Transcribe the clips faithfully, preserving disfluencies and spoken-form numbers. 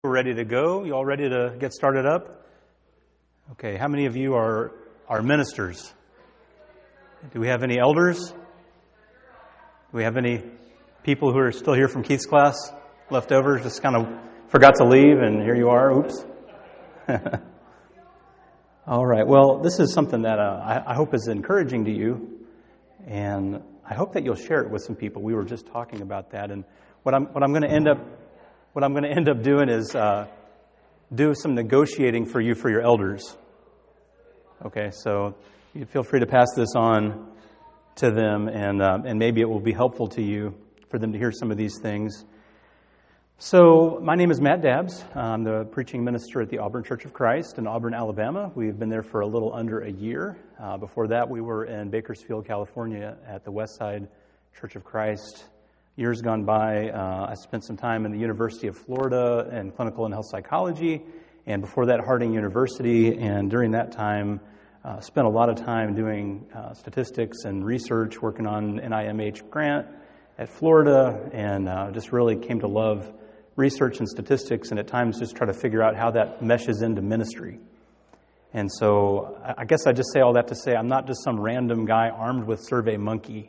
We're ready to go. You all ready to get started up? Okay, how many of you are, are ministers? Do we have any elders? Do we have any people who are still here from Keith's class left over, just kind of forgot to leave and here you are? Oops. All right, well, this is something that uh, I, I hope is encouraging to you, and I hope that you'll share it with some people. We were just talking about that, and what I'm what I'm going to end up What I'm going to end up doing is uh, do some negotiating for you for your elders. Okay, so you feel free to pass this on to them, and uh, and maybe it will be helpful to you for them to hear some of these things. So my name is Matt Dabbs. I'm the preaching minister at the Auburn Church of Christ in Auburn, Alabama. We've been there for a little under a year. Uh, before that, we were in Bakersfield, California at the Westside Church of Christ. Years gone by, uh, I spent some time in the University of Florida in clinical and health psychology, and before that, Harding University. And during that time, uh, spent a lot of time doing uh, statistics and research, working on an N I M H grant at Florida, and uh, just really came to love research and statistics, and at times just try to figure out how that meshes into ministry. And so, I guess I just say all that to say I'm not just some random guy armed with SurveyMonkey.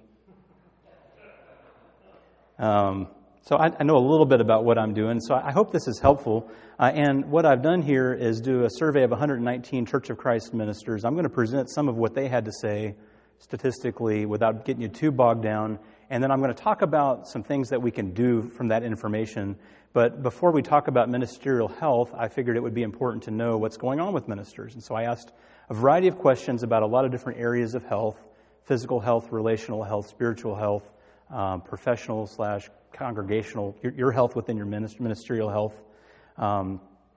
Um, so I, I know a little bit about what I'm doing, so I hope this is helpful. Uh, and what I've done here is do a survey of one hundred nineteen Church of Christ ministers. I'm going to present some of what they had to say statistically without getting you too bogged down. And then I'm going to talk about some things that we can do from that information. But before we talk about ministerial health, I figured it would be important to know what's going on with ministers. And so I asked a variety of questions about a lot of different areas of health: physical health, relational health, spiritual health, Um, professional slash congregational, your, your health within your ministerial health. Um,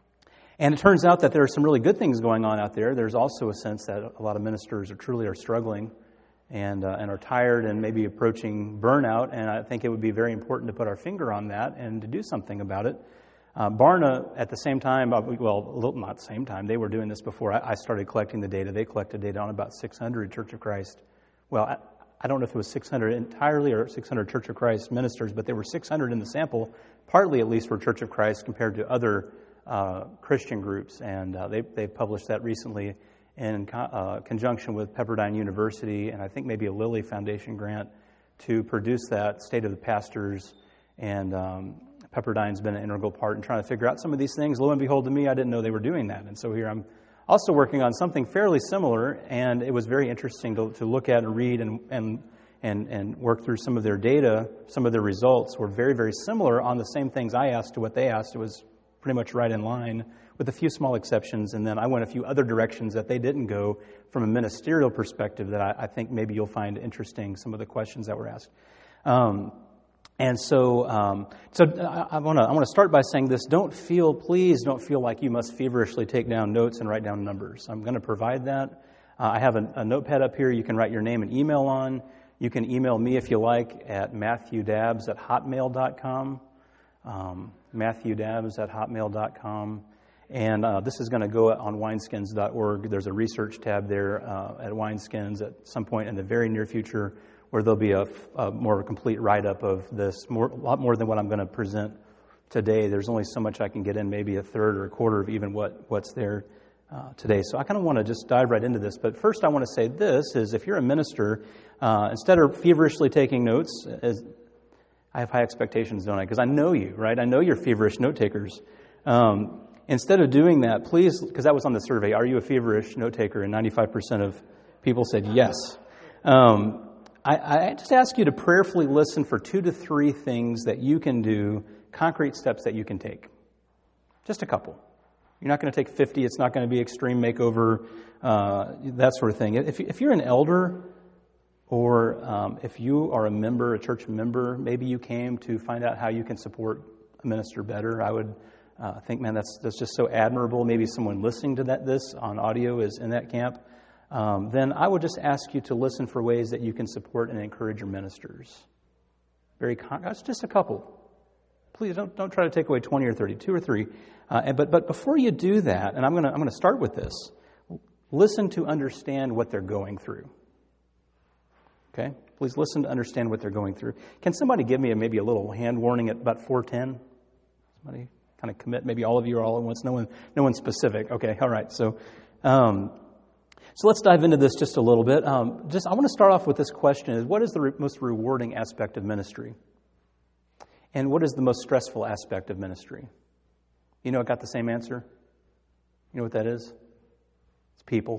and it turns out that there are some really good things going on out there. There's also a sense that a lot of ministers are truly are struggling and uh, and are tired and maybe approaching burnout. And I think it would be very important to put our finger on that and to do something about it. Uh, Barna, at the same time, well, a little, not the same time, they were doing this before I, I started collecting the data. They collected data on about six hundred Church of Christ. Well, I, I don't know if it was six hundred entirely or six hundred Church of Christ ministers, but there were six hundred in the sample, partly at least for Church of Christ compared to other uh, Christian groups. And uh, they, they've published that recently in co- uh, conjunction with Pepperdine University and I think maybe a Lilly Foundation grant to produce that, State of the Pastors. And um, Pepperdine's been an integral part in trying to figure out some of these things. Lo and behold, to me, I didn't know they were doing that. And so here I'm also working on something fairly similar, and it was very interesting to, to look at and read and, and and and work through some of their data. Some of their results were very, very similar on the same things I asked to what they asked. It was pretty much right in line, with a few small exceptions, and then I went a few other directions that they didn't go from a ministerial perspective that I, I think maybe you'll find interesting, some of the questions that were asked. Um, And so, um, so I want to I want to start by saying this: don't feel, please, don't feel like you must feverishly take down notes and write down numbers. I'm going to provide that. Uh, I have a, a notepad up here. You can write your name and email on. You can email me if you like at matthewdabbs at hotmail dot com. Um, matthewdabbs at hotmail dot com. And uh, this is going to go on wineskins dot org. There's a research tab there uh, at Wineskins at some point in the very near future, where there'll be a, a more complete write-up of this, more, a lot more than what I'm going to present today. There's only so much I can get in, maybe a third or a quarter of even what, what's there uh, today. So I kind of want to just dive right into this. But first I want to say this, is if you're a minister, uh, instead of feverishly taking notes, as I have high expectations, don't I? Because I know you, right? I know you're feverish note-takers. Um, instead of doing that, please, because that was on the survey, are you a feverish note-taker? And ninety-five percent of people said yes. Um, I, I just ask you to prayerfully listen for two to three things that you can do, concrete steps that you can take. Just a couple. You're not going to take fifty. It's not going to be extreme makeover, uh, that sort of thing. If, if you're an elder or um, if you are a member, a church member, maybe you came to find out how you can support a minister better, I would uh, think, man, that's, that's just so admirable. Maybe someone listening to that this on audio is in that camp. Um, then I would just ask you to listen for ways that you can support and encourage your ministers. Very, con- that's just a couple. Please don't don't try to take away twenty or thirty, two or three. Uh, and, but but before you do that, and I'm gonna I'm gonna start with this. Listen to understand what they're going through. Okay, please listen to understand what they're going through. Can somebody give me a, maybe a little hand warning at about four ten? Somebody kind of commit. Maybe all of you are all at once. No one, no one specific. Okay, all right. So, um, so let's dive into this just a little bit. Um, just I want to start off with this question: Is what is the re- most rewarding aspect of ministry, and what is the most stressful aspect of ministry? You know, it got the same answer. You know what that is? It's people.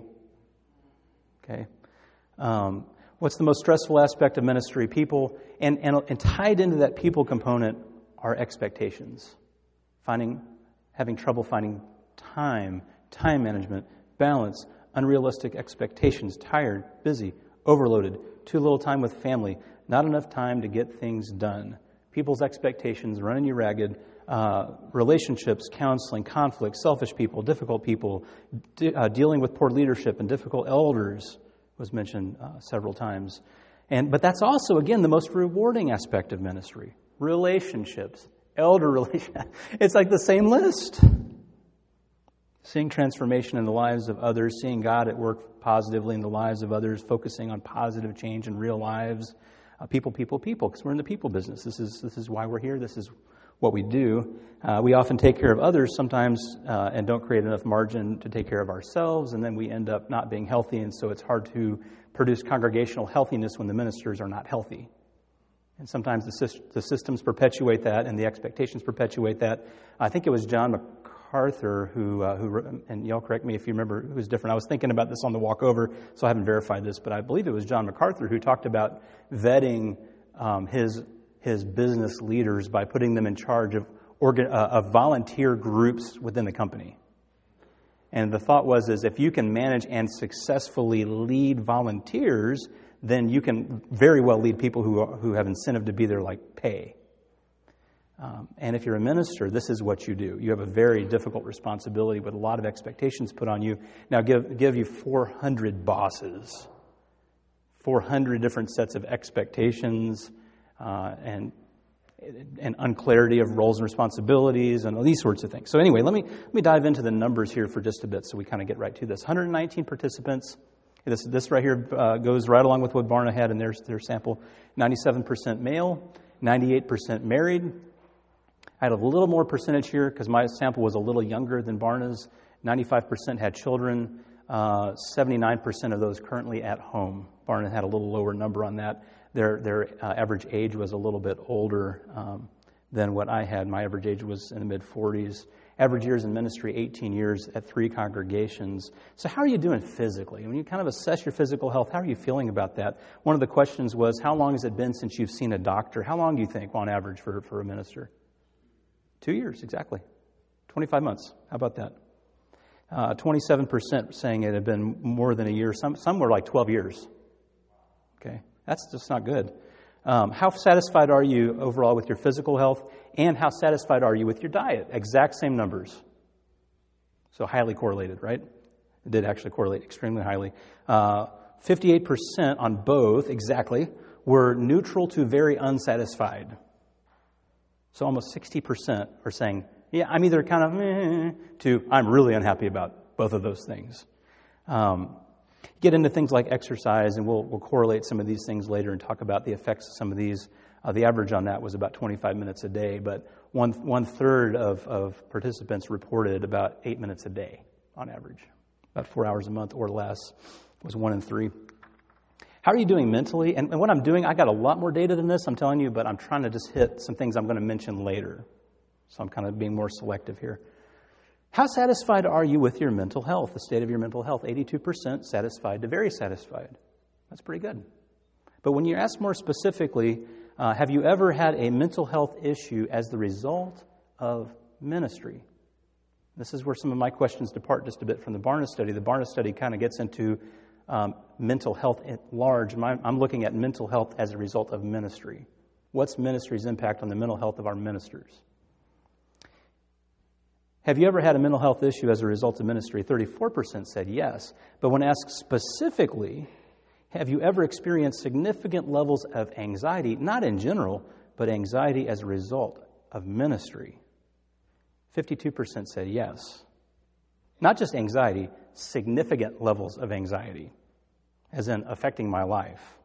Okay. Um, what's the most stressful aspect of ministry? People, and, and and tied into that people component are expectations. Finding, having trouble finding time, time management, balance, unrealistic expectations, tired, busy, overloaded, too little time with family, not enough time to get things done. People's expectations running you ragged. Uh, relationships, counseling, conflict, selfish people, difficult people, de- uh, dealing with poor leadership and difficult elders was mentioned uh, several times. And but that's also, again, the most rewarding aspect of ministry. Relationships, elder relationships. It's like the same list. Seeing transformation in the lives of others, seeing God at work positively in the lives of others, focusing on positive change in real lives. Uh, people, people, people, because we're in the people business. This is this is why we're here. This is what we do. Uh, we often take care of others sometimes uh, and don't create enough margin to take care of ourselves, and then we end up not being healthy, and so it's hard to produce congregational healthiness when the ministers are not healthy. And sometimes the, sy- the systems perpetuate that and the expectations perpetuate that. I think it was John MacArthur who, uh, who, and y'all correct me if you remember who was different. I was thinking about this on the walk over, so I haven't verified this, but I believe it was John MacArthur who talked about vetting um, his his business leaders by putting them in charge of organ, uh, of volunteer groups within the company. And the thought was is if you can manage and successfully lead volunteers, then you can very well lead people who are, who have incentive to be there, like pay. Um, and if you're a minister, this is what you do. You have a very difficult responsibility with a lot of expectations put on you. Now, give give you four hundred bosses, four hundred different sets of expectations, Uh, and and unclarity of roles and responsibilities and all these sorts of things. So anyway, let me let me dive into the numbers here for just a bit so we kind of get right to this. one hundred nineteen participants. This this right here uh, goes right along with what Barna had in their, their sample. ninety-seven percent male, ninety-eight percent married. I had a little more percentage here because my sample was a little younger than Barna's. ninety-five percent had children. Uh, seventy-nine percent of those currently at home. Barna had a little lower number on that. Their their uh, average age was a little bit older um, than what I had. My average age was in the mid-forties. Average years in ministry, eighteen years at three congregations. So how are you doing physically? When you kind of assess your physical health, how are you feeling about that? One of the questions was, how long has it been since you've seen a doctor? How long do you think, on average, for, for a minister? Two years, exactly. twenty-five months. How about that? Uh, twenty-seven percent saying it had been more than a year. Some, some were like twelve years. Okay. That's just not good. Um, how satisfied are you overall with your physical health, and how satisfied are you with your diet? Exact same numbers. So highly correlated, right? It did actually correlate extremely highly. Uh, fifty-eight percent on both, exactly, were neutral to very unsatisfied. So almost sixty percent are saying, yeah, I'm either kind of meh, to I'm really unhappy about both of those things. Um, Get into things like exercise, and we'll we'll correlate some of these things later and talk about the effects of some of these. Uh, the average on that was about twenty-five minutes a day, but one one third of, of participants reported about eight minutes a day on average. About four hours a month or less was one in three. How are you doing mentally? And, and what I'm doing, I got a lot more data than this, I'm telling you, but I'm trying to just hit some things I'm going to mention later. So I'm kind of being more selective here. How satisfied are you with your mental health, the state of your mental health? eighty-two percent satisfied to very satisfied. That's pretty good. But when you ask more specifically, uh, have you ever had a mental health issue as the result of ministry? This is where some of my questions depart just a bit from the Barna study. The Barna study kind of gets into um, mental health at large. I'm looking at mental health as a result of ministry. What's ministry's impact on the mental health of our ministers? Have you ever had a mental health issue as a result of ministry? thirty-four percent said yes. But when asked specifically, have you ever experienced significant levels of anxiety, not in general, but anxiety as a result of ministry? fifty-two percent said yes. Not just anxiety, significant levels of anxiety, as in affecting my life.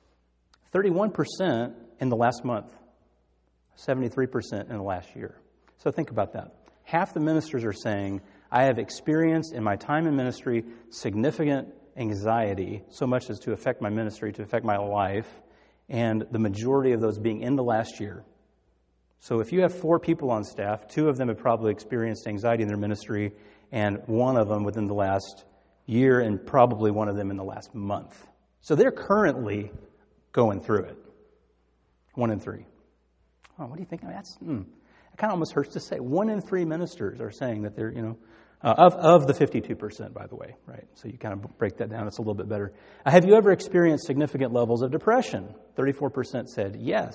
thirty-one percent in the last month, seventy-three percent in the last year. So think about that. Half the ministers are saying, I have experienced in my time in ministry significant anxiety, so much as to affect my ministry, to affect my life, and the majority of those being in the last year. So if you have four people on staff, two of them have probably experienced anxiety in their ministry, and one of them within the last year, and probably one of them in the last month. So they're currently going through it. One in three. Oh, what do you think? I mean, that's, hmm. It kind of almost hurts to say. One in three ministers are saying that they're, you know, uh, of, of the fifty-two percent, by the way, right? So you kind of break that down. It's a little bit better. Uh, have you ever experienced significant levels of depression? thirty-four percent said yes.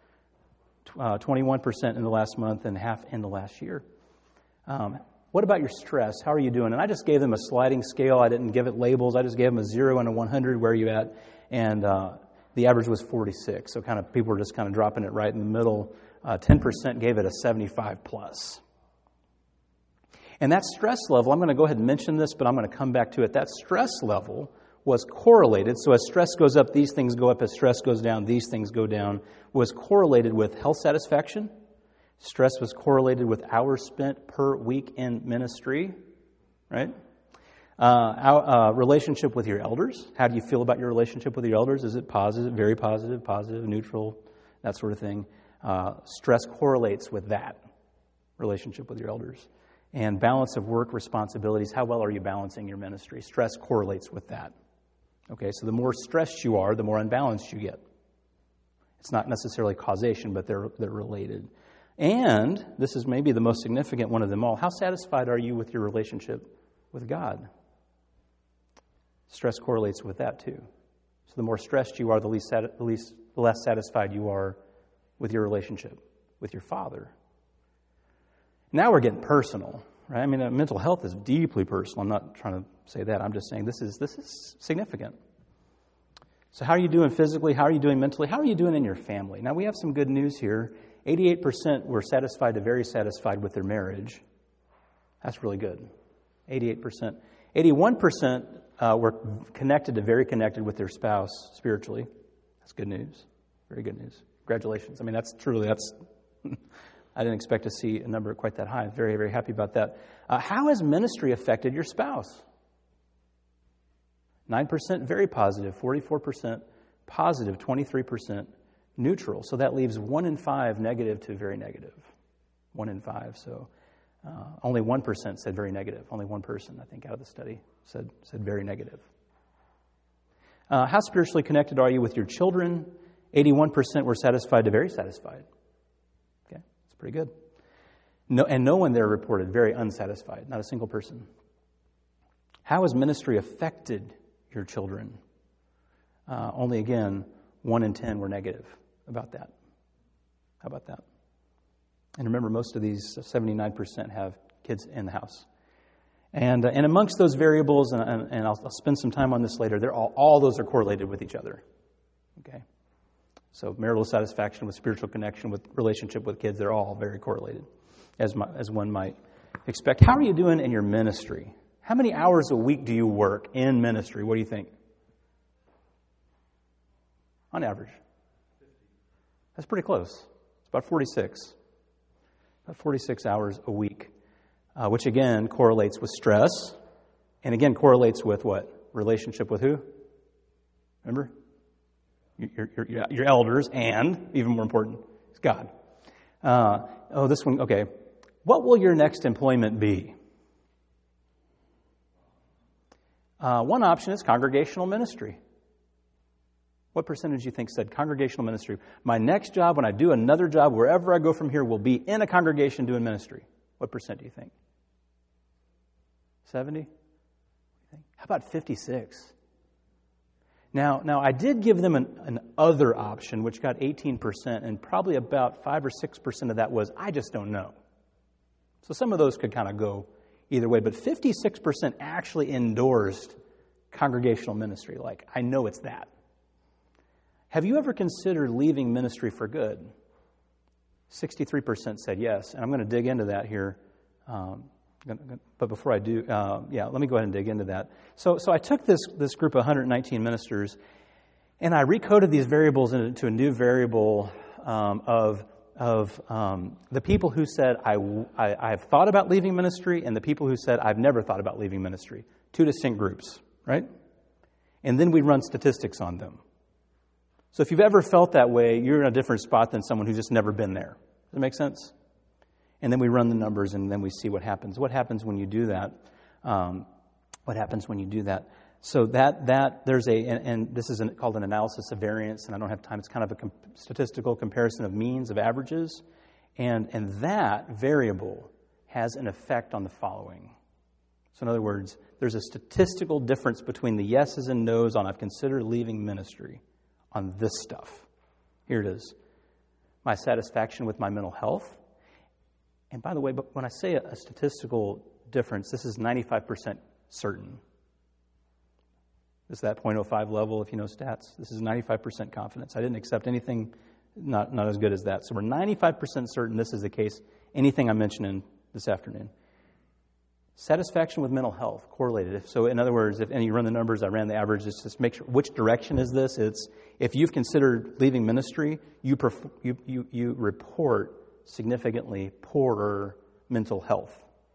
Uh, twenty-one percent in the last month and half in the last year. Um, what about your stress? How are you doing? And I just gave them a sliding scale. I didn't give it labels. I just gave them a zero and a one hundred. Where are you at? And uh, the average was forty-six. So kind of people were just kind of dropping it right in the middle. Uh, ten percent gave it a seventy-five plus. And that stress level, I'm going to go ahead and mention this, but I'm going to come back to it. That stress level was correlated. So as stress goes up, these things go up. As stress goes down, these things go down. Was correlated with health satisfaction. Stress was correlated with hours spent per week in ministry, right? Uh, our, uh, relationship with your elders. How do you feel about your relationship with your elders? Is it positive, very positive, positive, neutral, that sort of thing? Uh, stress correlates with that relationship with your elders. And balance of work responsibilities. How well are you balancing your ministry? Stress correlates with that. Okay, so the more stressed you are, the more unbalanced you get. It's not necessarily causation, but they're they're related. And this is maybe the most significant one of them all. How satisfied are you with your relationship with God? Stress correlates with that too. So the more stressed you are, the least, the least the less satisfied you are with your relationship with your Father. Now we're getting personal, right? I mean, uh, mental health is deeply personal. I'm not trying to say that. I'm just saying this is this is significant. So how are you doing physically? How are you doing mentally? How are you doing in your family? Now, we have some good news here. eighty-eight percent were satisfied to very satisfied with their marriage. That's really good. eighty-eight percent. eighty-one percent uh, were connected to very connected with their spouse spiritually. That's good news. Very good news. Congratulations. I mean, that's truly, that's... I didn't expect to see a number quite that high. I'm very, very happy about that. Uh, how has ministry affected your spouse? nine percent very positive, forty-four percent positive, twenty-three percent neutral. So that leaves one in five negative to very negative. One in five. So uh, only one percent said very negative. Only one person, I think, out of the study said, said very negative. Uh, how spiritually connected are you with your children? eighty-one percent were satisfied to very satisfied. Pretty good. No, and no one there reported very unsatisfied, not a single person. How has ministry affected your children? Uh, only, again, one in ten were negative about that. How about that? And remember, most of these, seventy-nine percent have kids in the house. And uh, and amongst those variables, and, and, and I'll, I'll spend some time on this later, they're all, all those are correlated with each other. Okay? So marital satisfaction with spiritual connection, with relationship with kids, they're all very correlated, as my, as one might expect. How are you doing in your ministry? How many hours a week do you work in ministry? What do you think? On average. That's pretty close. It's about forty-six. About forty-six hours a week, uh, which again correlates with stress, and again correlates with what? Relationship with who? Remember? Your, your, your elders, and, even more important, it's God. Uh, oh, this one, okay. What will your next employment be? Uh, one option is congregational ministry. What percentage do you think said congregational ministry? My next job, when I do another job, wherever I go from here, will be in a congregation doing ministry. What percent do you think? seventy? How about fifty-six? Now, now I did give them an, an other option, which got eighteen percent, and probably about five or six percent of that was, I just don't know. So some of those could kind of go either way, but fifty-six percent actually endorsed congregational ministry. Like, I know it's that. Have you ever considered leaving ministry for good? sixty-three percent said yes, and I'm going to dig into that here. Um, But before I do, uh, yeah, let me go ahead and dig into that. So so I took this, this group of one hundred nineteen ministers, and I recoded these variables into a new variable um, of of um, the people who said, I, I, I've thought about leaving ministry, and the people who said, I've never thought about leaving ministry. Two distinct groups, right? And then we run statistics on them. So if you've ever felt that way, you're in a different spot than someone who's just never been there. Does that make sense? And then we run the numbers, and then we see what happens. What happens when you do that? Um, what happens when you do that? So that, that there's a, and, and this is an, called an analysis of variance, and I don't have time. It's kind of a com- statistical comparison of means, of averages. And, and that variable has an effect on the following. So in other words, there's a statistical difference between the yeses and nos on I've considered leaving ministry on this stuff. Here it is. My satisfaction with my mental health. And by the way, but when I say a, a statistical difference, this is ninety-five percent certain. This is that zero point zero five level, if you know stats. This is ninety-five percent confidence. I didn't accept anything not, not as good as that. So we're ninety-five percent certain this is the case. Anything I'm mentioning this afternoon. Satisfaction with mental health, correlated. If, so in other words, if and you run the numbers, I ran the averages, just make sure, which direction is this? It's, if you've considered leaving ministry, you, perf- you, you, you report significantly poorer mental health.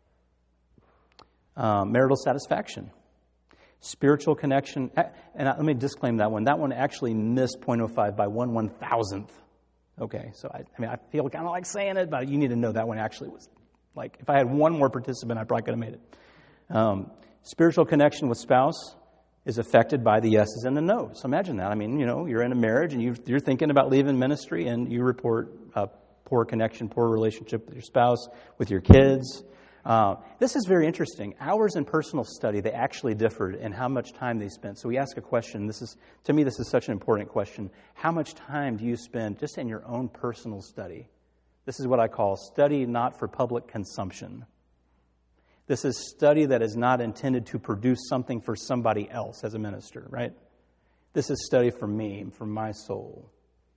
Um, marital satisfaction. Spiritual connection, and let me disclaim that one. That one actually missed zero point zero five by one one thousandth. Okay, so I, I mean, I feel kind of like saying it, but you need to know that one actually was like, if I had one more participant, I probably could have made it. Um, spiritual connection with spouse is affected by the yeses and the nos. So imagine that. I mean, you know, you're in a marriage and you, you're thinking about leaving ministry, and you report a poor connection, poor relationship with your spouse, with your kids. Uh, this is very interesting. Hours in personal study, they actually differed in how much time they spent. So we ask a question. This is, to me, this is such an important question. How much time do you spend just in your own personal study? This is what I call study not for public consumption. This is study that is not intended to produce something for somebody else as a minister, right? This is study for me, for my soul.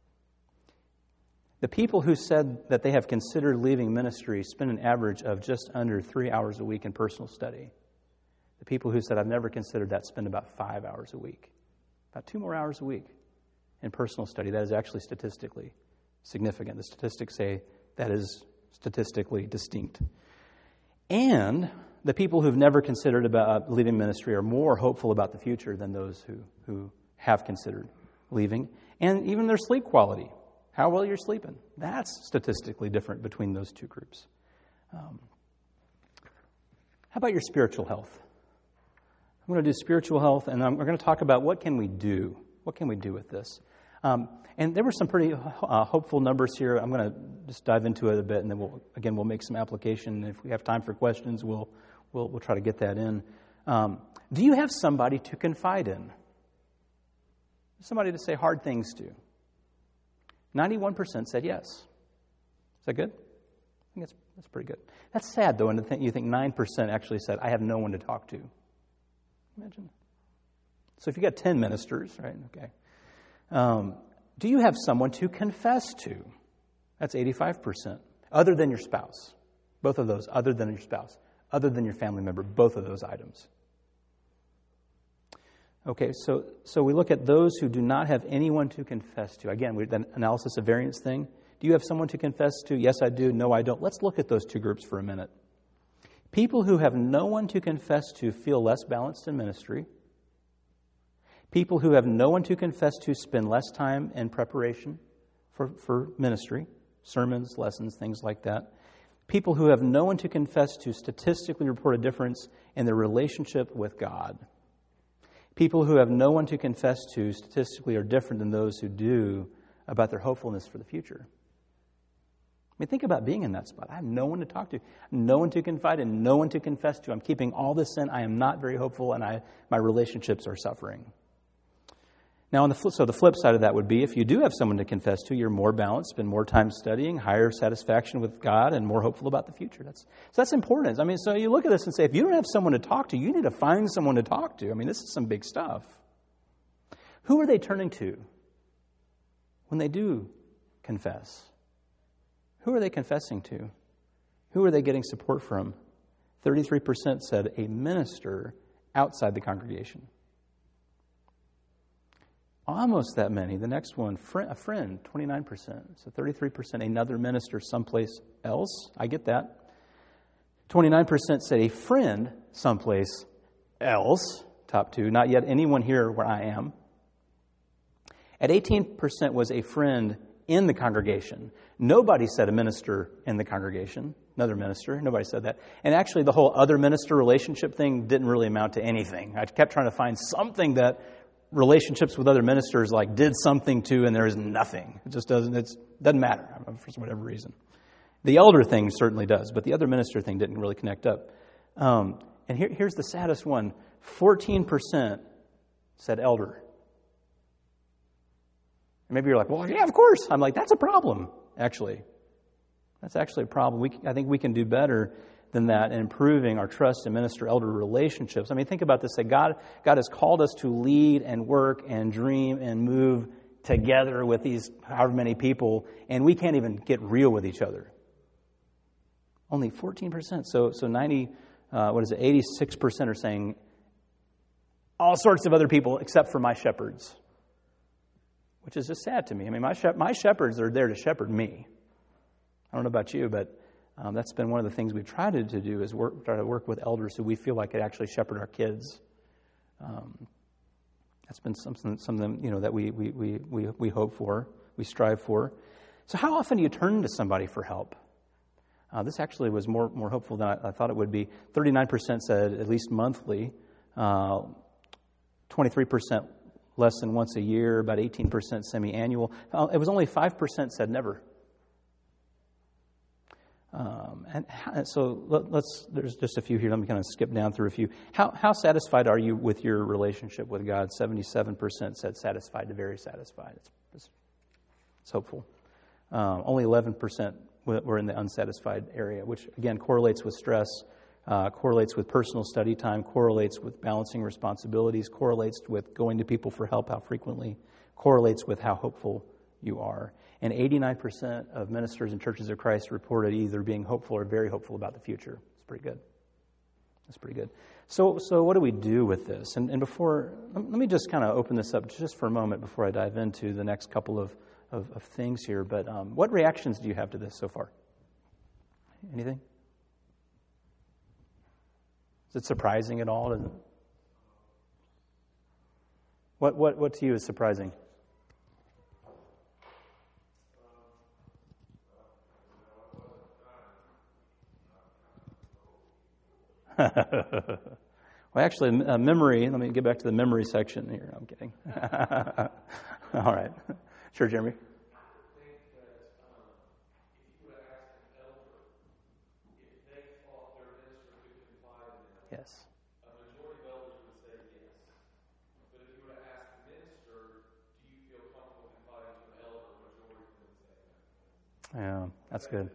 The people who said that they have considered leaving ministry spend an average of just under three hours a week in personal study. The people who said, I've never considered that, spend about five hours a week. About two more hours a week in personal study. That is actually statistically significant. The statistics say that is statistically distinct. And the people who've never considered about leaving ministry are more hopeful about the future than those who, who have considered leaving. And even their sleep quality. How well you're sleeping. That's statistically different between those two groups. Um, how about your spiritual health? I'm going to do spiritual health, and I'm, we're going to talk about what can we do. What can we do with this? Um, and there were some pretty uh, hopeful numbers here. I'm going to just dive into it a bit, and then we'll again we'll make some application. If we have time for questions, we'll we'll, we'll try to get that in. Um, do you have somebody to confide in? Somebody to say hard things to? ninety-one percent said yes. Is that good? I think that's, that's pretty good. That's sad, though, and you think nine percent actually said, I have no one to talk to. Imagine. So if you got ten ministers, right, okay. Um, do you have someone to confess to? That's eighty-five percent. Other than your spouse. Both of those, other than your spouse. Other than your family member, both of those items. Okay, so so we look at those who do not have anyone to confess to. Again, we the analysis of variance thing. Do you have someone to confess to? Yes, I do. No, I don't. Let's look at those two groups for a minute. People who have no one to confess to feel less balanced in ministry. People who have no one to confess to spend less time in preparation for, for ministry, sermons, lessons, things like that. People who have no one to confess to statistically report a difference in their relationship with God. People who have no one to confess to statistically are different than those who do about their hopefulness for the future. I mean, think about being in that spot. I have no one to talk to, no one to confide in, no one to confess to. I'm keeping all this in. I am not very hopeful, and I my relationships are suffering. Now, on the flip, so the flip side of that would be if you do have someone to confess to, you're more balanced, spend more time studying, higher satisfaction with God, and more hopeful about the future. That's so that's important. I mean, so you look at this and say, if you don't have someone to talk to, you need to find someone to talk to. I mean, this is some big stuff. Who are they turning to when they do confess? Who are they confessing to? Who are they getting support from? thirty-three percent said a minister outside the congregation. Almost that many. The next one, friend, a friend, twenty-nine percent. So thirty-three percent, another minister someplace else. I get that. twenty-nine percent said a friend someplace else. Top two. Not yet anyone here where I am. At eighteen percent was a friend in the congregation. Nobody said a minister in the congregation. Another minister. Nobody said that. And actually the whole other minister relationship thing didn't really amount to anything. I kept trying to find something that relationships with other ministers like did something to, and there is nothing. It just doesn't, it doesn't matter for whatever reason. The elder thing certainly does, but the other minister thing didn't really connect up. Um, and here, here's the saddest one. fourteen percent said elder. And maybe you're like, well, yeah, of course. I'm like, that's a problem, actually. That's actually a problem. We, I think we can do better than that in improving our trust and minister-elder relationships. I mean, think about this. That God, God has called us to lead and work and dream and move together with these however many people, and we can't even get real with each other. Only fourteen percent. So, so ninety, uh, what is it, eighty-six percent are saying all sorts of other people except for my shepherds, which is just sad to me. I mean, my shep- my shepherds are there to shepherd me. I don't know about you, but um, that's been one of the things we've tried to, to do is work, try to work with elders who we feel like could actually shepherd our kids. Um, that's been something, something you know that we, we we we we hope for, we strive for. So, how often do you turn to somebody for help? Uh, this actually was more more hopeful than I, I thought it would be. thirty-nine percent said at least monthly. Uh, twenty-three percent less than once a year. About eighteen percent semi-annual. Uh, it was only five percent said never. Um, and so let, let's, there's just a few here. Let me kind of skip down through a few. How how satisfied are you with your relationship with God? seventy-seven percent said satisfied to very satisfied. It's, it's, it's hopeful. Um, only eleven percent were in the unsatisfied area, which again correlates with stress, uh, correlates with personal study time, correlates with balancing responsibilities, correlates with going to people for help, how frequently, correlates with how hopeful you are. And eighty-nine percent of ministers in Churches of Christ reported either being hopeful or very hopeful about the future. It's pretty good. That's pretty good. So so what do we do with this? And, and before, let me just kind of open this up just for a moment before I dive into the next couple of, of, of things here. But um, what reactions do you have to this so far? Anything? Is it surprising at all? Is it? What, what, what to you is surprising? Well, actually, uh, memory, let me get back to the memory section here. I'm kidding. All right. Sure, Jeremy? Yes. A majority of elders would say yes. But if you were to ask the minister, do you feel comfortable confiding to an elder, a majority would say no. Yeah, that's good.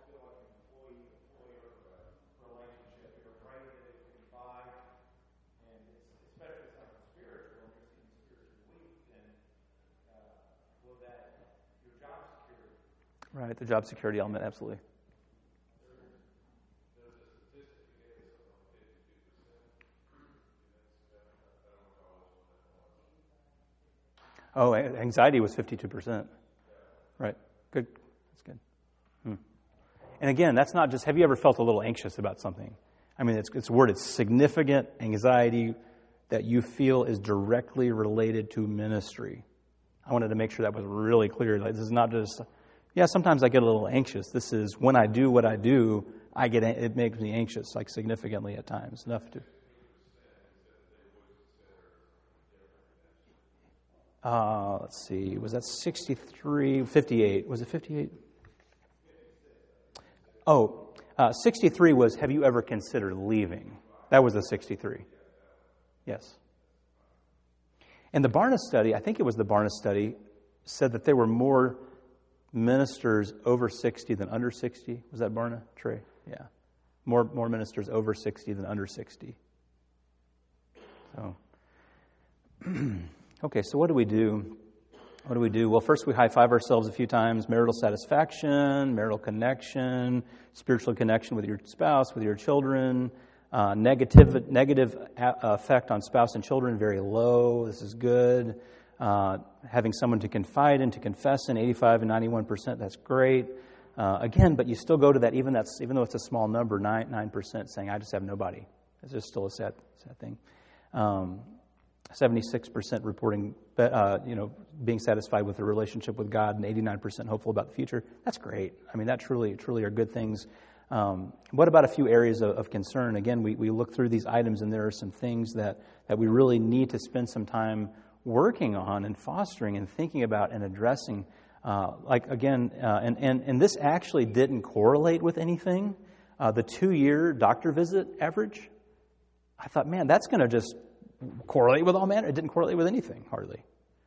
Right, the job security element, absolutely. Oh, anxiety was fifty-two percent. Right, good. That's good. Hmm. And again, that's not just, have you ever felt a little anxious about something? I mean, it's, it's worded significant anxiety that you feel is directly related to ministry. I wanted to make sure that was really clear. Like, this is not just, yeah, sometimes I get a little anxious. This is when I do what I do, I get it makes me anxious, like significantly at times, enough to. Uh, let's see, was that sixty-three, fifty-eight? Was it fifty-eight? Oh, uh, sixty-three was, have you ever considered leaving? That was a sixty-three. Yes. And the Barna study, I think it was the Barna study, said that there were more ministers over sixty than under sixty. Was that Barna, Trey? Yeah. More more ministers over sixty than under sixty. So, okay, so what do we do? What do we do? Well, first we high-five ourselves a few times. Marital satisfaction, marital connection, spiritual connection with your spouse, with your children. Uh, negative negative a- effect on spouse and children, very low. This is good. Uh, having someone to confide in, to confess in, eighty-five and ninety-one percent, that's great. Uh, again, but you still go to that, even that's even though it's a small number, nine nine percent saying, I just have nobody. It's just still a sad sad thing. Um, seventy-six percent reporting, uh, you know, being satisfied with their relationship with God, and eighty-nine percent hopeful about the future. That's great. I mean, that truly, truly are good things. Um, what about a few areas of, of concern? Again, we, we look through these items, and there are some things that, that we really need to spend some time working on and fostering and thinking about and addressing. Uh, like, again, uh, and, and, and this actually didn't correlate with anything. Uh, the two-year doctor visit average, I thought, man, that's going to just correlate with all manner. It didn't correlate with anything, hardly.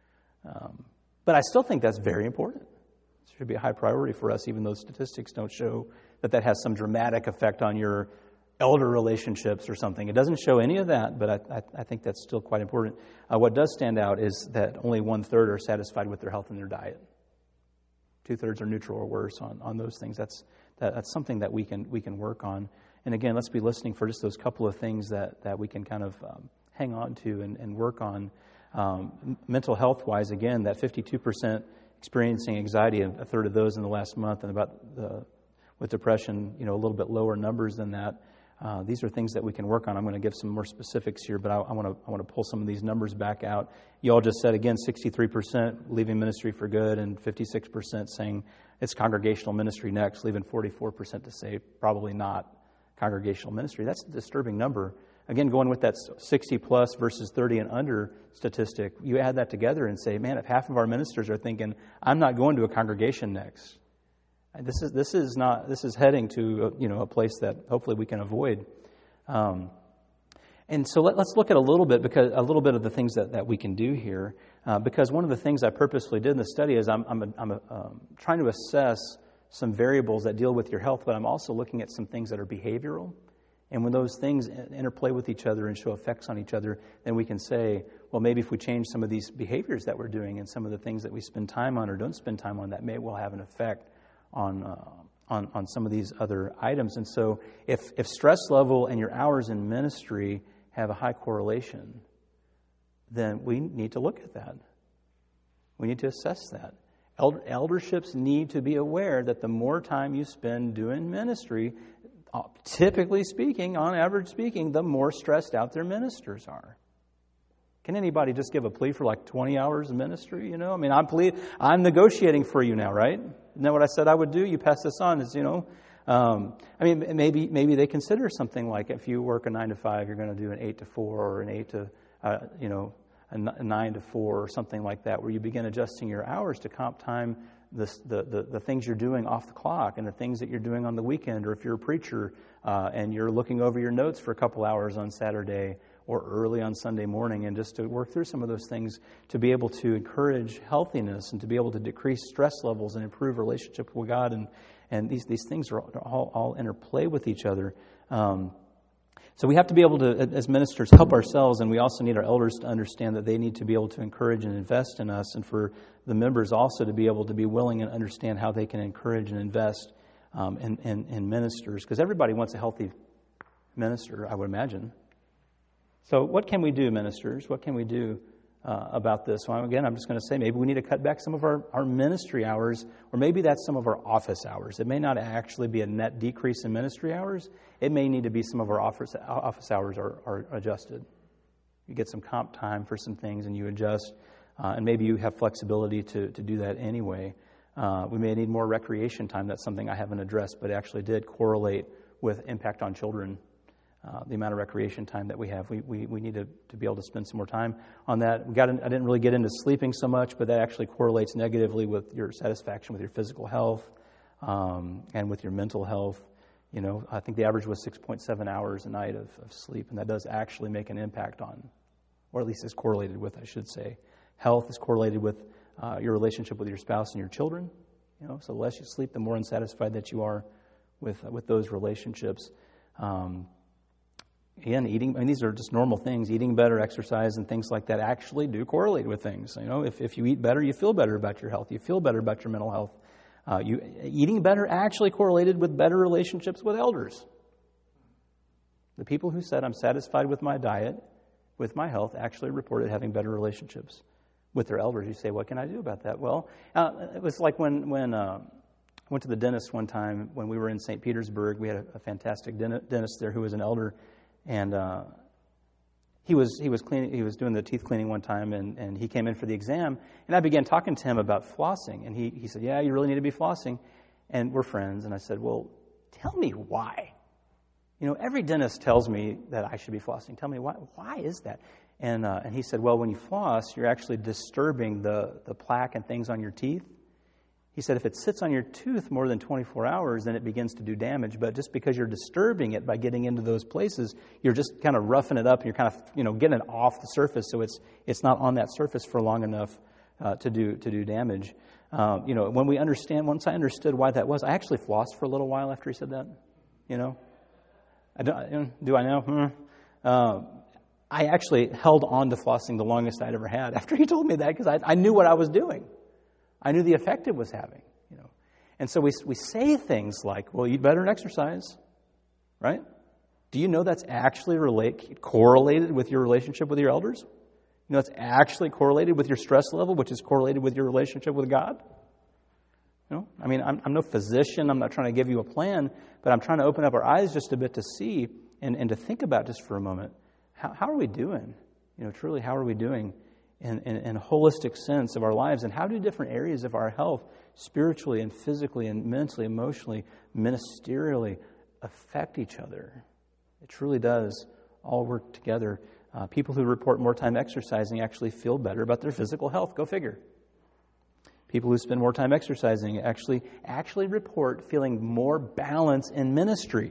Um, but I still think that's very important. It should be a high priority for us, even though statistics don't show that that has some dramatic effect on your elder relationships or something. It doesn't show any of that, but I, I, I think that's still quite important. Uh, what does stand out is that only one-third are satisfied with their health and their diet. Two-thirds are neutral or worse on, on those things. That's that, that's something that we can we can work on. And again, let's be listening for just those couple of things that, that we can kind of um, hang on to and, and work on. Um, mental health-wise, again, that fifty-two percent experiencing anxiety, a third of those in the last month, and about the, with depression, you know, a little bit lower numbers than that. Uh, these are things that we can work on. I'm going to give some more specifics here, but I, I want to I want to pull some of these numbers back out. You all just said, again, sixty-three percent leaving ministry for good, and fifty-six percent saying it's congregational ministry next, leaving forty-four percent to say probably not congregational ministry. That's a disturbing number. Again, going with that sixty plus versus thirty and under statistic, you add that together and say, man, if half of our ministers are thinking, I'm not going to a congregation next, This is this is not this is heading to you know a place that hopefully we can avoid, um, and so let, let's look at a little bit because a little bit of the things that, that we can do here. Uh, because one of the things I purposefully did in the study is I'm I'm, a, I'm a, um, trying to assess some variables that deal with your health, but I'm also looking at some things that are behavioral. And when those things interplay with each other and show effects on each other, then we can say, well, maybe if we change some of these behaviors that we're doing and some of the things that we spend time on or don't spend time on, that may well have an effect on uh, on on some of these other items. And so if if stress level and your hours in ministry have a high correlation, then we need to look at that. We need to assess that. Elder, elderships need to be aware that the more time you spend doing ministry, uh, typically speaking, on average speaking, the more stressed out their ministers are. Can anybody just give a plea for like twenty hours of ministry? You know, I mean, I'm ple- I'm negotiating for you now, right? Isn't that what I said I would do? You pass this on, is you know. Um, I mean, maybe maybe they consider something like if you work a nine to five, you're going to do an eight to four or an eight to, uh, you know, a nine to four or something like that, where you begin adjusting your hours to comp time the the the, the things you're doing off the clock and the things that you're doing on the weekend, or if you're a preacher uh, and you're looking over your notes for a couple hours on Saturday or early on Sunday morning, and just to work through some of those things to be able to encourage healthiness and to be able to decrease stress levels and improve relationship with God. And, and these, these things are all, all interplay with each other. Um, so we have to be able to, as ministers, help ourselves, and we also need our elders to understand that they need to be able to encourage and invest in us, and for the members also to be able to be willing and understand how they can encourage and invest um, in, in, in ministers, because everybody wants a healthy minister, I would imagine. So what can we do, ministers? What can we do uh, about this? Well, again, I'm just going to say maybe we need to cut back some of our, our ministry hours, or maybe that's some of our office hours. It may not actually be a net decrease in ministry hours. It may need to be some of our office, office hours are, are adjusted. You get some comp time for some things and you adjust, uh, and maybe you have flexibility to, to do that anyway. Uh, we may need more recreation time. That's something I haven't addressed, but actually did correlate with impact on children. Uh, the amount of recreation time that we have. We we, we need to, to be able to spend some more time on that. We got in, I didn't really get into sleeping so much, but that actually correlates negatively with your satisfaction with your physical health um, and with your mental health. You know, I think the average was six point seven hours a night of, of sleep, and that does actually make an impact on, or at least is correlated with, I should say. Health is correlated with uh, your relationship with your spouse and your children. You know, so the less you sleep, the more unsatisfied that you are with uh, with those relationships. Um, Again, eating, I mean, these are just normal things. Eating better, exercise, and things like that actually do correlate with things. You know, if, if you eat better, you feel better about your health. You feel better about your mental health. Uh, you eating better actually correlated with better relationships with elders. The people who said, I'm satisfied with my diet, with my health, actually reported having better relationships with their elders. You say, what can I do about that? Well, uh, it was like when when uh, I went to the dentist one time when we were in Saint Petersburg. We had a, a fantastic dentist there who was an elder, and uh, he was he was cleaning he was doing the teeth cleaning one time, and, and he came in for the exam, and I began talking to him about flossing, and he he said, yeah, you really need to be flossing, and we're friends, and I said, well, tell me why. You know, every dentist tells me that I should be flossing. Tell me why. Why is that? And uh, and he said, well, when you floss, you're actually disturbing the, the plaque and things on your teeth. He said, if it sits on your tooth more than twenty-four hours, then it begins to do damage. But just because you're disturbing it by getting into those places, you're just kind of roughing it up, and you're kind of, you know, getting it off the surface, so it's it's not on that surface for long enough uh, to do to do damage. Um, you know, when we understand, once I understood why that was, I actually flossed for a little while after he said that. You know. I don't, do I know? Hmm. Uh, I actually held on to flossing the longest I'd ever had after he told me that, because I, I knew what I was doing. I knew the effect it was having. You know, and so we we say things like, "Well, eat better and exercise," right? Do you know that's actually relate correlated with your relationship with your elders? You know, it's actually correlated with your stress level, which is correlated with your relationship with God. You know, I mean, I'm, I'm no physician. I'm not trying to give you a plan, but I'm trying to open up our eyes just a bit to see and, and to think about just for a moment. How, how are we doing? You know, truly, how are we doing in, in, in a holistic sense of our lives? And how do different areas of our health, spiritually and physically and mentally, emotionally, ministerially, affect each other? It truly does all work together. Uh, people who report more time exercising actually feel better about their physical health. Go figure. People who spend more time exercising actually actually report feeling more balance in ministry.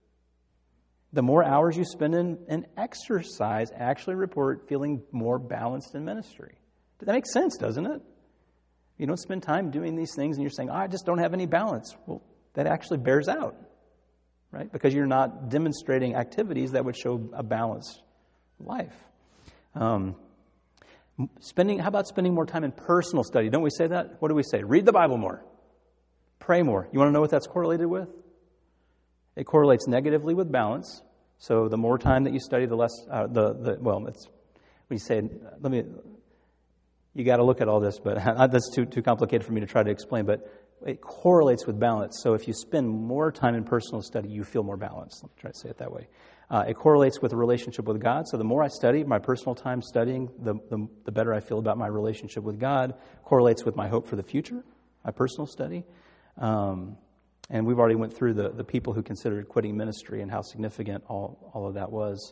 The more hours you spend in, in exercise actually report feeling more balanced in ministry. That makes sense, doesn't it? You don't spend time doing these things and you're saying, oh, I just don't have any balance. Well, that actually bears out, right? Because you're not demonstrating activities that would show a balanced life. Um Spending, how about spending more time in personal study? Don't we say that? What do we say? Read the Bible more. Pray more. You want to know what that's correlated with? It correlates negatively with balance. So the more time that you study, the less, uh, the, the, well, it's, when you say, let me, you got to look at all this, but that's too, too complicated for me to try to explain, but it correlates with balance. So if you spend more time in personal study, you feel more balanced. Let me try to say it that way. Uh, it correlates with a relationship with God. So the more I study, my personal time studying, the, the, the better I feel about my relationship with God. Correlates with my hope for the future, my personal study. Um, and we've already went through the, the people who considered quitting ministry and how significant all, all of that was.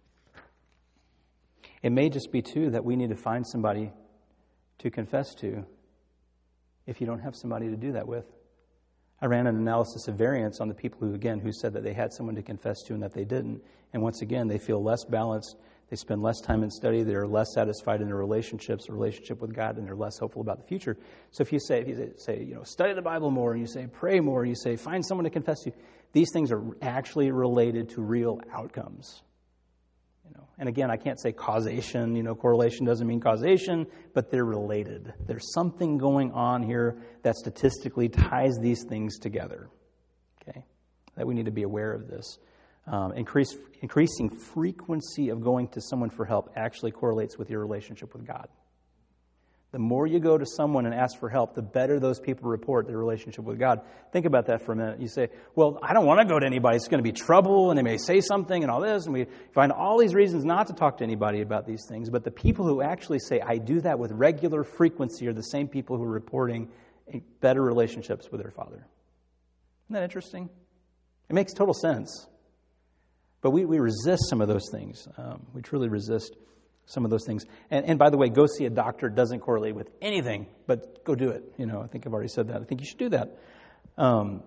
It may just be, too, that we need to find somebody to confess to if you don't have somebody to do that with. I ran an analysis of variance on the people who, again, who said that they had someone to confess to and that they didn't. And once again, they feel less balanced. They spend less time in study. They're less satisfied in their relationships, a relationship with God, and they're less hopeful about the future. So if you say, if you say, you know, study the Bible more, and you say, pray more, and you say, find someone to confess to, these things are actually related to real outcomes. You know, and again, I can't say causation, you know, correlation doesn't mean causation, but they're related. There's something going on here that statistically ties these things together, okay, that we need to be aware of this. Um, increase, increasing frequency of going to someone for help actually correlates with your relationship with God. The more you go to someone and ask for help, the better those people report their relationship with God. Think about that for a minute. You say, well, I don't want to go to anybody. It's going to be trouble, and they may say something and all this. And we find all these reasons not to talk to anybody about these things. But the people who actually say, I do that with regular frequency, are the same people who are reporting better relationships with their Father. Isn't that interesting? It makes total sense. But we, we resist some of those things. Um, we truly resist some of those things. And, and by the way, go see a doctor doesn't correlate with anything, but go do it. You know, I think I've already said that. I think you should do that. Um,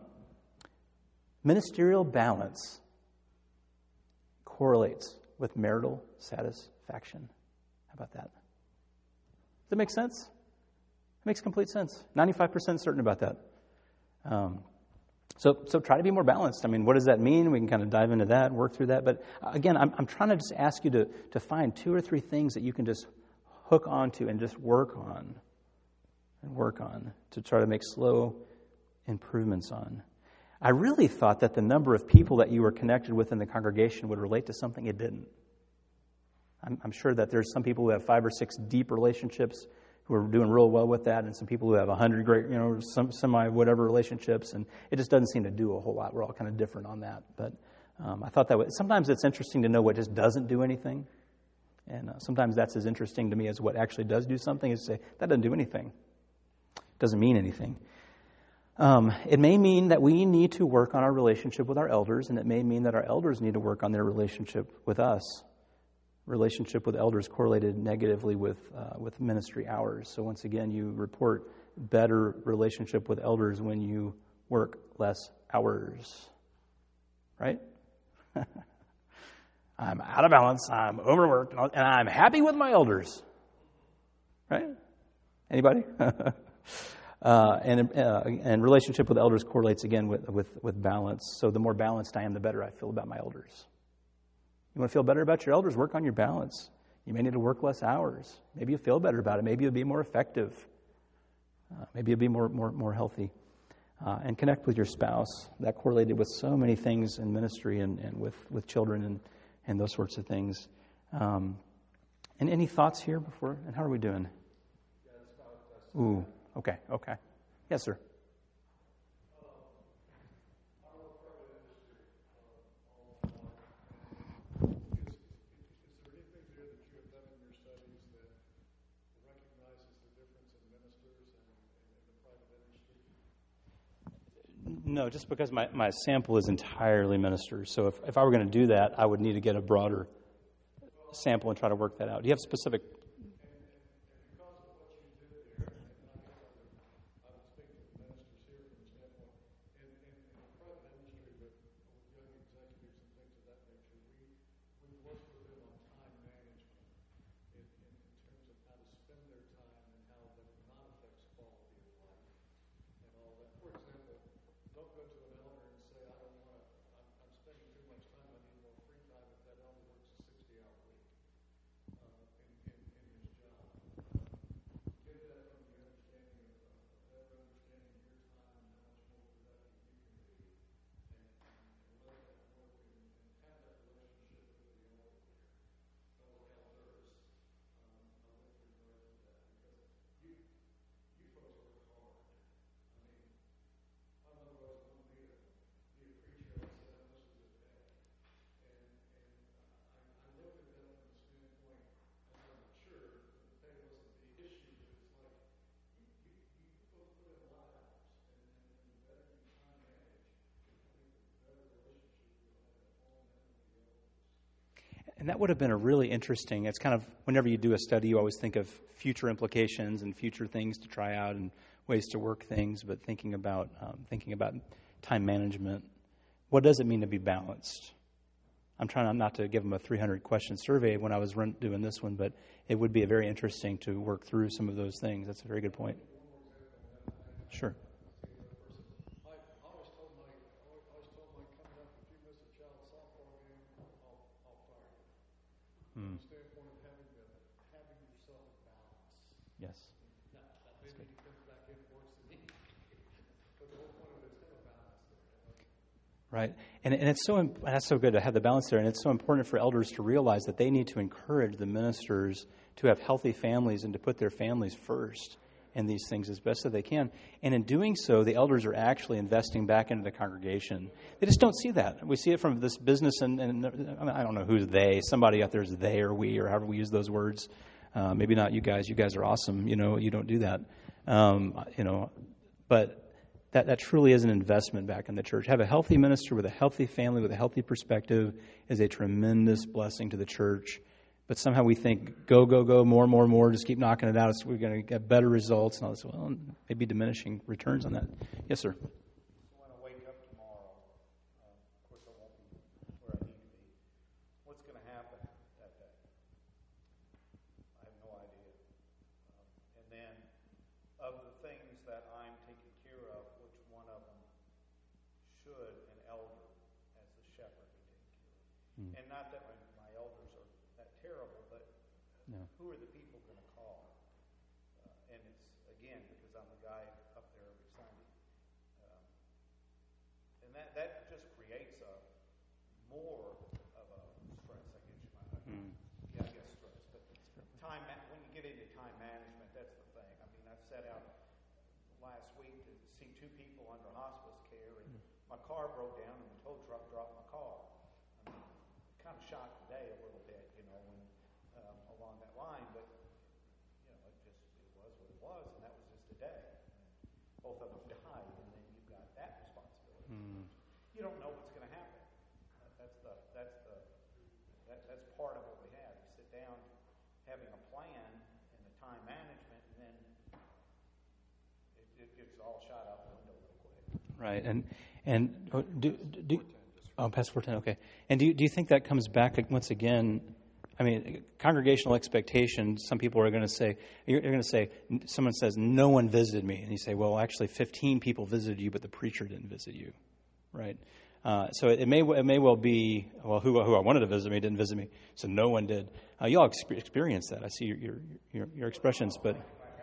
ministerial balance correlates with marital satisfaction. How about that? Does that make sense? It makes complete sense. ninety-five percent certain about that. Um, So so try to be more balanced. I mean, what does that mean? We can kind of dive into that, work through that. But again, I'm I'm trying to just ask you to, to find two or three things that you can just hook onto and just work on and work on to try to make slow improvements on. I really thought that the number of people that you were connected with in the congregation would relate to something it didn't. I'm, I'm sure that there's some people who have five or six deep relationships who are doing real well with that, and some people who have a hundred great, you know, some semi whatever relationships, and it just doesn't seem to do a whole lot. We're all kind of different on that. But um, I thought that was, sometimes it's interesting to know what just doesn't do anything, and uh, sometimes that's as interesting to me as what actually does do something. Is to say that doesn't do anything, doesn't mean anything. Um, it may mean that we need to work on our relationship with our elders, and it may mean that our elders need to work on their relationship with us. Relationship with elders correlated negatively with uh, with ministry hours. So once again, you report better relationship with elders when you work less hours, right? I'm out of balance, I'm overworked, and I'm happy with my elders, right? Anybody? uh, and uh, and relationship with elders correlates again with, with with balance. So the more balanced I am, the better I feel about my elders. You want to feel better about your elders? Work on your balance. You may need to work less hours. Maybe you feel better about it. Maybe you'll be more effective. Uh, maybe you'll be more more more healthy. Uh, and connect with your spouse. That correlated with so many things in ministry and, and with, with children and, and those sorts of things. Um, and any thoughts here before? And how are we doing? Ooh, okay, okay. Yes, sir. No, just because my, my sample is entirely ministers. So if, if I were going to do that, I would need to get a broader sample and try to work that out. Do you have specific? And that would have been a really interesting, it's kind of, whenever you do a study, you always think of future implications and future things to try out and ways to work things, but thinking about um, thinking about time management. What does it mean to be balanced? I'm trying not to give them a three hundred question survey when I was run, doing this one, but it would be very interesting to work through some of those things. That's a very good point. Sure. Hmm. Yes. That's good. Right. And, and it's so that's so good to have the balance there. And it's so important for elders to realize that they need to encourage the ministers to have healthy families and to put their families first in these things as best as they can. And in doing so, the elders are actually investing back into the congregation. They just don't see that. We see it from this business, and, and I, mean, I don't know who's they. Somebody out there is they or we or however we use those words. Uh, maybe not you guys. You guys are awesome. You know, you don't do that. Um, you know, but that, that truly is an investment back in the church. Have a healthy minister with a healthy family, with a healthy perspective is a tremendous blessing to the church. But somehow we think, go, go, go, more, more, more, just keep knocking it out. So we're going to get better results. And all this. Well, maybe diminishing returns on that. Yes, sir. So when I wake up tomorrow, uh, of course I won't be where I need to be. What's going to happen that day? I have no idea. Um, and then, of the things that I'm taking care of, which one of them should an elder, as the shepherd, be taking care of? Hmm. And not that my, my elders are that terrible, but no. Who are the people going to call? Uh, and it's, again, because I'm the guy up there every Sunday. Um, and that, that just creates a more of a stress, I guess you might. Mm. Yeah, I guess two people under hospice care, and my car broke down, and the tow truck dropped my car. I'm kind of shocked today a little bit, you know, when, um, along that line, but, you know, it just, it was what it was, and that was just a day. And both of them died, and then you've got that responsibility. Mm. You don't know what's going to happen. Uh, that's the, that's the, that, that's part of what we have. You sit down having a plan and the time management, and then it, it gets all shot out the window real quick. Right, and and oh, do, do oh, past four ten, okay. And do you, do you think that comes back once again? I mean, congregational expectation. Some people are going to say, you're, you're going to say, someone says, no one visited me, and you say, well, actually, fifteen people visited you, but the preacher didn't visit you, right? Uh, so it, it may it may well be, well, who who I wanted to visit me didn't visit me, so no one did. Uh, you all exp- experience that. I see your your your, your expressions, but.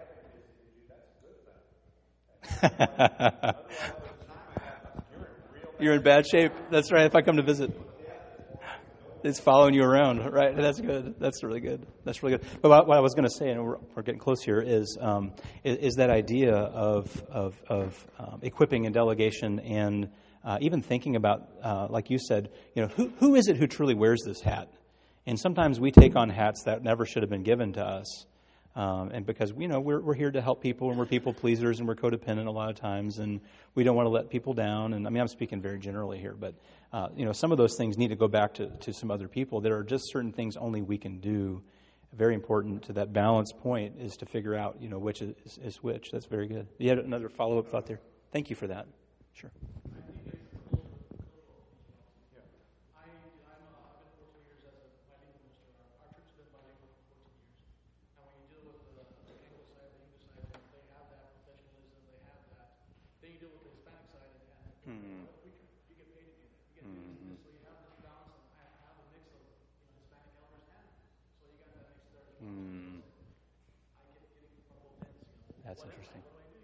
You're in bad shape. That's right. If I come to visit, it's following you around, right? That's good. That's really good. That's really good. But what, what I was going to say, and we're, we're getting close here, is um, is, is that idea of of, of um, equipping and delegation, and uh, even thinking about, uh, like you said, you know, who who is it who truly wears this hat? And sometimes we take on hats that never should have been given to us. Um, and because, you know, we're we're here to help people, and we're people pleasers, and we're codependent a lot of times, and we don't want to let people down. And I mean, I'm speaking very generally here, but, uh, you know, some of those things need to go back to, to some other people. There are just certain things only we can do. Very important to that balance point is to figure out, you know, which is, is which. That's very good. You had another follow-up thought there? Thank you for that. Sure. That's interesting.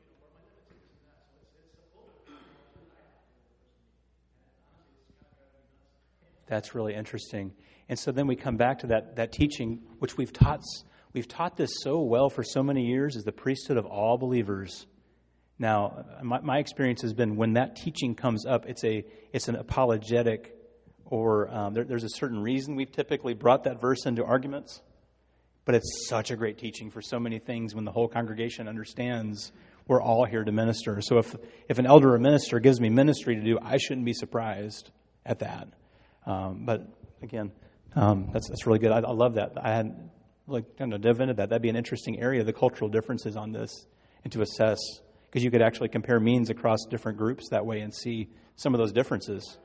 That's really interesting. And so then we come back to that that teaching, which we've taught we've taught this so well for so many years, is the priesthood of all believers. Now, my, my experience has been when that teaching comes up, it's a it's an apologetic, or um, there, there's a certain reason we've typically brought that verse into arguments. But it's such a great teaching for so many things when the whole congregation understands we're all here to minister. So if if an elder or minister gives me ministry to do, I shouldn't be surprised at that. Um, but again, um, that's that's really good. I, I love that. I hadn't like kind of dove into that. That'd be an interesting area, the cultural differences on this, and to assess, because you could actually compare means across different groups that way and see some of those differences.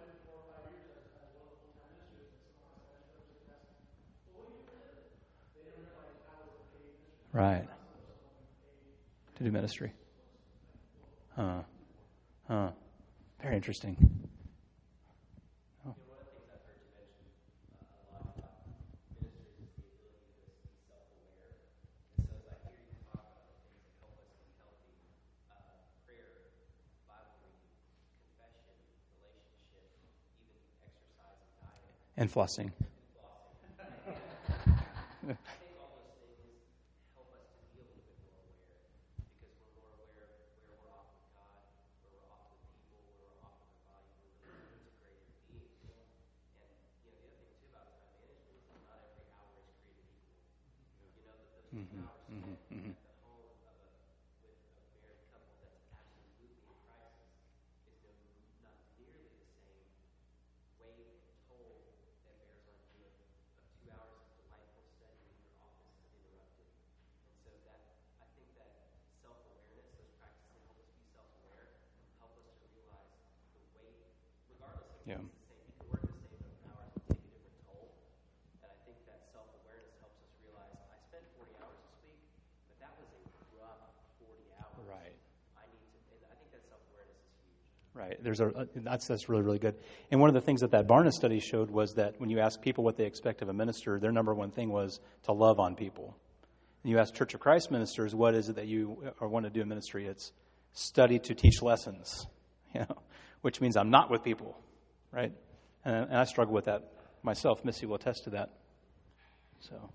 Right. To do ministry. Huh. Huh. Very interesting. Oh. And flossing. Mm-hmm, mm-hmm, mm-hmm. Yeah. Right. There's a that's that's really really good. And one of the things that that Barna study showed was that when you ask people what they expect of a minister, their number one thing was to love on people. And you ask Church of Christ ministers, what is it that you or want to do in ministry? It's study to teach lessons, you know, which means I'm not with people, right? And, and I struggle with that myself. Missy will attest to that. So,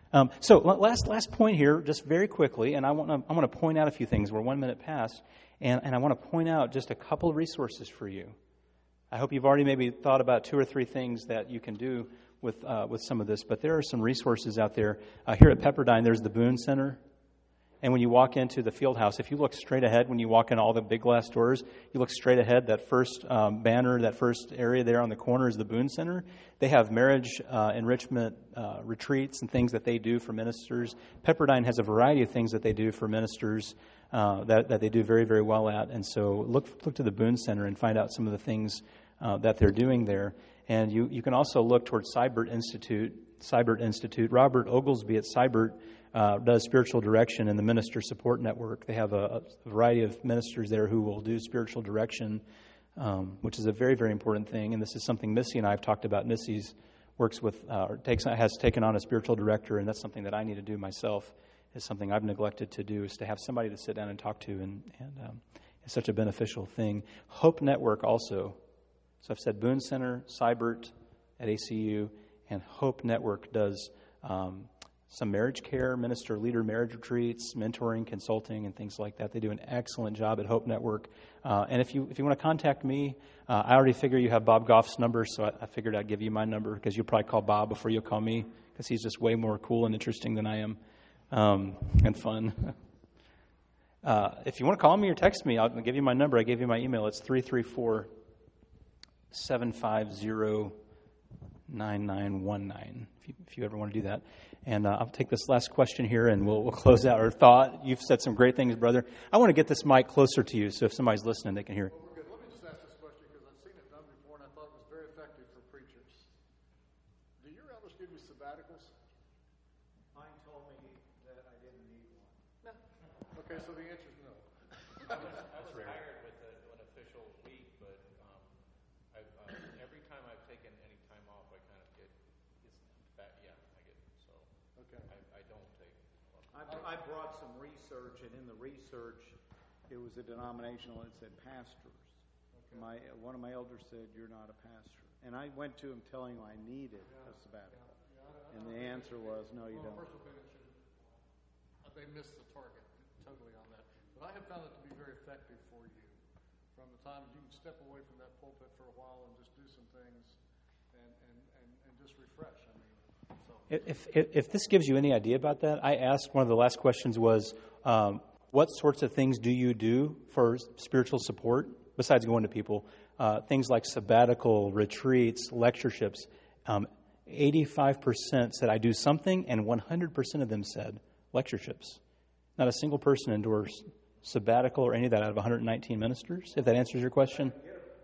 Um, so last last point here, just very quickly, and I want to I want to point out a few things. We're one minute past, and, and I want to point out just a couple of resources for you. I hope you've already maybe thought about two or three things that you can do with uh, with some of this, but there are some resources out there. Uh, here at Pepperdine, there's the Boone Center. And when you walk into the field house, if you look straight ahead, when you walk in all the big glass doors, you look straight ahead, that first um, banner, that first area there on the corner is the Boone Center. They have marriage uh, enrichment uh, retreats and things that they do for ministers. Pepperdine has a variety of things that they do for ministers uh, that, that they do very, very well at. And so look look to the Boone Center and find out some of the things uh, that they're doing there. And you, you can also look towards Seibert Institute, Seibert Institute. Robert Oglesby at Seibert Uh, does spiritual direction in the Minister Support Network. They have a, a variety of ministers there who will do spiritual direction, um, which is a very, very important thing. And this is something Missy and I have talked about. Missy's works with, uh, or takes, has taken on a spiritual director, and that's something that I need to do myself. Is something I've neglected to do, is to have somebody to sit down and talk to, and, and um, it's such a beneficial thing. Hope Network also. So I've said Boone Center, Seibert at A C U, and Hope Network does Um, some marriage care, minister leader marriage retreats, mentoring, consulting, and things like that. They do an excellent job at Hope Network. Uh, and if you if you want to contact me, uh, I already figure you have Bob Goff's number, so I, I figured I'd give you my number because you'll probably call Bob before you call me because he's just way more cool and interesting than I am, um, and fun. uh, if you want to call me or text me, I'll give you my number. I gave you my email. It's three three four, seven five zero, nine nine one nine if you, if you ever want to do that. And uh, I'll take this last question here, and we'll, we'll close out our thought. You've said some great things, brother. I want to get this mic closer to you, so if somebody's listening, they can hear. Well, we're good. Let me just ask this question because I've seen it done before, and I thought it was very effective for preachers. Do your elders give you sabbaticals? Mine told me that I didn't need one. No. Okay, so the answer is no. I was, I was hired with a, an official week, but um, I, uh, every time I've taken any time off, I kind of get, it's back, yeah, I get, so Okay. I, I don't take. I, I brought some research, and in the research, it was a denominational that said pastors. Okay. My one of my elders said, "You're not a pastor," and I went to him telling him I needed Yeah. a sabbatical, Yeah, yeah, I, I and don't the think answer so. was, "No, you Well, don't." personal opinion should, uh, they missed the target totally on that. But I have found it to be very effective for you. From the time you can step away from that pulpit for a while and just do some things, and and, and, and just refresh. I mean, so. If, if if this gives you any idea about that, I asked, one of the last questions was, um, what sorts of things do you do for spiritual support besides going to people? Uh, things like sabbatical, retreats, lectureships. Um, eighty-five percent said I do something, and one hundred percent of them said lectureships. Not a single person endorsed sabbatical or any of that out of one hundred nineteen ministers, if that answers your question.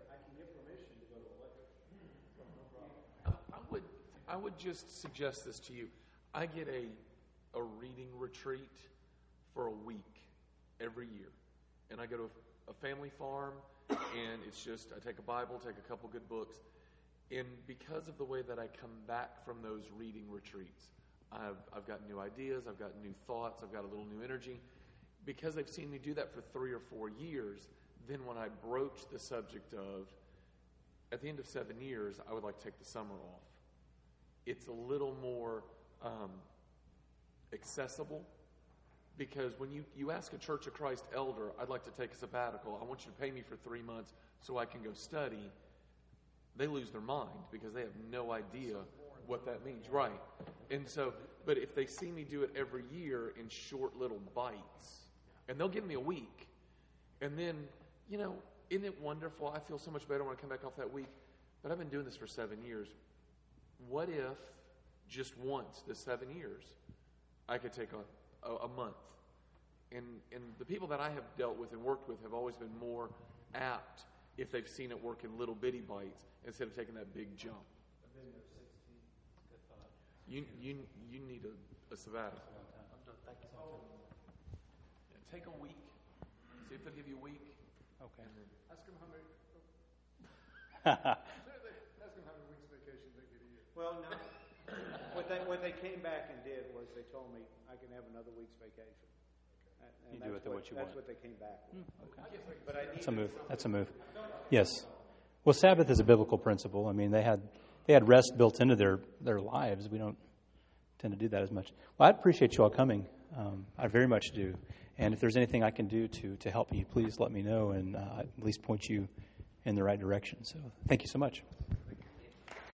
I would I would just suggest this to you. I get a a reading retreat for a week every year. And I go to a family farm, and it's just, I take a Bible, take a couple good books. And because of the way that I come back from those reading retreats, I've, I've got new ideas, I've got new thoughts, I've got a little new energy. Because they've seen me do that for three or four years, then when I broach the subject of, at the end of seven years, I would like to take the summer off. It's a little more um, accessible, because when you, you ask a Church of Christ elder, I'd like to take a sabbatical, I want you to pay me for three months so I can go study, they lose their mind because they have no idea what that means. Right. And so, but if they see me do it every year in short little bites, and they'll give me a week, and then, you know, isn't it wonderful? I feel so much better when I come back off that week, but I've been doing this for seven years. What if just once this seven years I could take a, a, a month? And and the people that I have dealt with and worked with have always been more apt if they've seen it work in little bitty bites instead of taking that big jump. You you you need a, a sabbatical. Yeah, take a week. See if they'll give you a week. Okay. Ask them how many. Ask them how many weeks vacation they get a year. Well, no. What they what they came back and did was they told me I can have another week's vacation. And, and You do that's with it what you that's want. what they came back with. Okay. But I That's a needed move. That's a move. Yes. Well, Sabbath is a biblical principle. I mean, they had they had rest built into their, their lives. We don't tend to do that as much. Well, I appreciate you all coming. Um, I very much do. And if there's anything I can do to, to help you, please let me know and uh, at least point you in the right direction. So thank you so much.